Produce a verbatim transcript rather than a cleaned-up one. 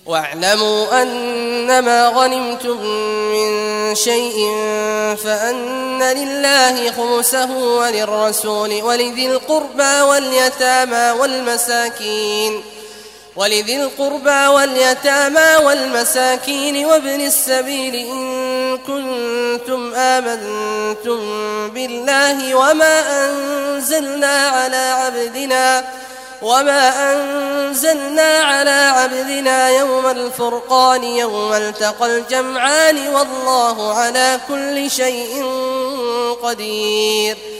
واعلموا أنما غنمتم من شيء فأن لله خمسه وللرسول ولذي القربى واليتامى والمساكين ولذي القربى واليتامى والمساكين وابن السبيل إن كنتم آمنتم بالله وما أنزلنا على عبدنا وما أنزلنا على عبدنا يوم الفرقان يوم التقى الجمعان والله على كل شيء قدير.